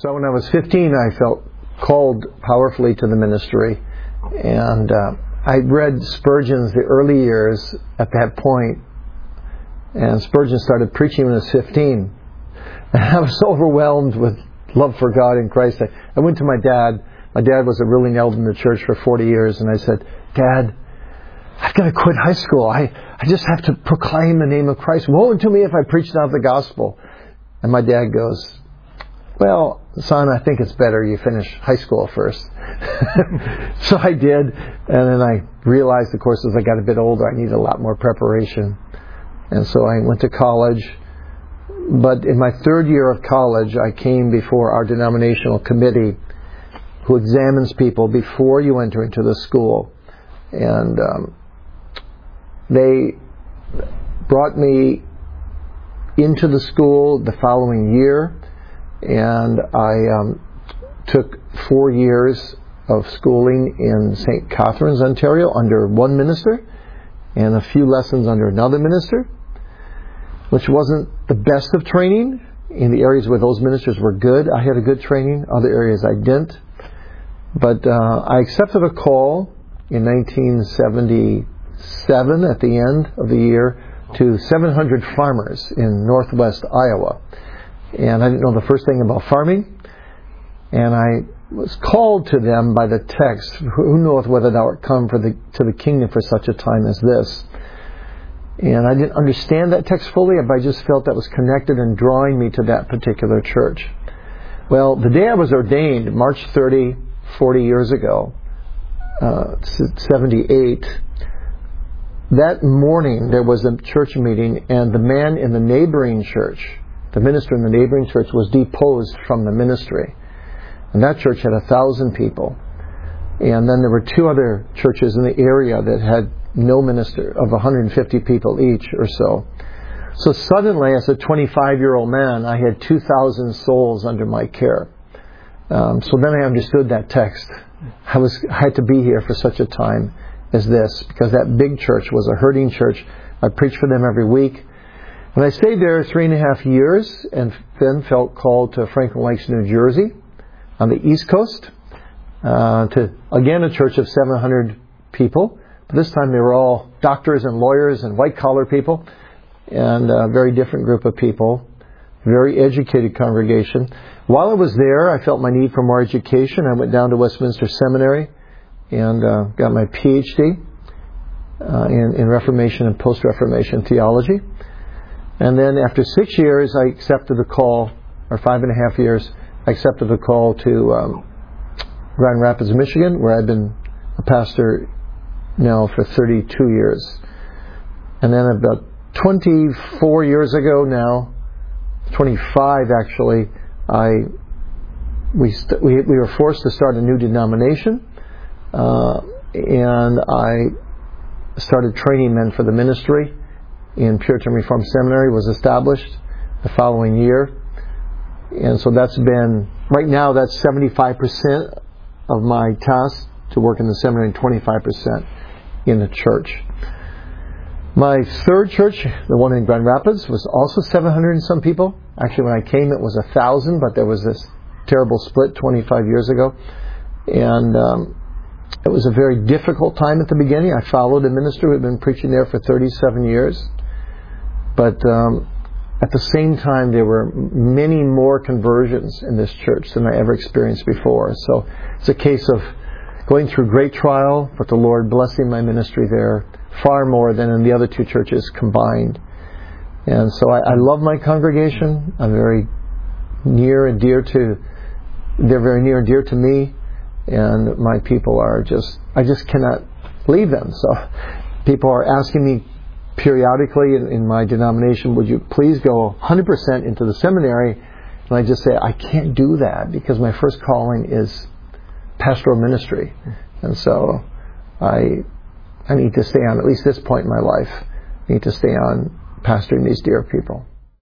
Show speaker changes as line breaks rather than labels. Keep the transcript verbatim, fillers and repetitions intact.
So when I was fifteen, I felt called powerfully to the ministry. And uh, I read Spurgeon's The Early Years at that point. And Spurgeon started preaching when I was fifteen. And I was so overwhelmed with love for God and Christ. I, I went to my dad. My dad was a ruling elder in the church for forty years. And I said, Dad, I've got to quit high school. I, I just have to proclaim the name of Christ. Woe unto me if I preach not the gospel. And my dad goes, well, son, I think it's better you finish high school first. So I did. And then I realized, of course, as I got a bit older, I needed a lot more preparation. And so I went to college. But in my third year of college, I came before our denominational committee who examines people before you enter into the school. And um, they brought me into the school the following year. And I um, took four years of schooling in Saint Catharines, Ontario, under one minister, and a few lessons under another minister, which wasn't the best of training. In the areas where those ministers were good, I had a good training. Other areas I didn't. But uh, I accepted a call in nineteen seventy-seven, at the end of the year, to seven hundred farmers in northwest Iowa. And I didn't know the first thing about farming. And I was called to them by the text, who knoweth whether thou art come for the, to the kingdom for such a time as this. And I didn't understand that text fully, but I just felt that was connected and drawing me to that particular church. Well, the day I was ordained, March thirtieth, forty years ago, uh, seventy-eight, that morning there was a church meeting, and the man in the neighboring church, the minister in the neighboring church, was deposed from the ministry. And that church had a thousand people. And then there were two other churches in the area that had no minister, of one hundred fifty people each or so. So suddenly, as a twenty-five-year-old man, I had two thousand souls under my care. Um, so then I understood that text. I was I had to be here for such a time as this, because that big church was a hurting church. I preached for them every week. And I stayed there three and a half years, and then felt called to Franklin Lakes, New Jersey, on the East Coast, uh, to, again, a church of seven hundred people. But this time they were all doctors and lawyers and white-collar people, and a very different group of people, very educated congregation. While I was there, I felt my need for more education. I went down to Westminster Seminary and uh, got my P H D uh, in, in Reformation and Post-Reformation theology. And then after six years, I accepted the call, or five and a half years, I accepted the call to um, Grand Rapids, Michigan, where I've been a pastor now for thirty-two years. And then about twenty-four years ago now, twenty-five actually, I we st- we, we were forced to start a new denomination, uh, and I started training men for the ministry. In Puritan Reformed Seminary was established the following year. And so that's been, right now that's seventy-five percent of my task to work in the seminary and twenty-five percent in the church. My third church, the one in Grand Rapids, was also seven hundred and some people. Actually, when I came it was one thousand, but there was this terrible split twenty-five years ago. And um, it was a very difficult time at the beginning. I followed a minister who had been preaching there for thirty-seven years. But um, at the same time, there were many more conversions in this church than I ever experienced before. So it's a case of going through great trial, but the Lord blessing my ministry there far more than in the other two churches combined. And so I, I love my congregation. I'm very near and dear to, they're very near and dear to me. And my people are just, I just cannot leave them. So people are asking me periodically in, in my denomination, would you please go one hundred percent into the seminary? And I just say, I can't do that because my first calling is pastoral ministry. And so I I need to stay on, at least this point in my life, I need to stay on pastoring these dear people.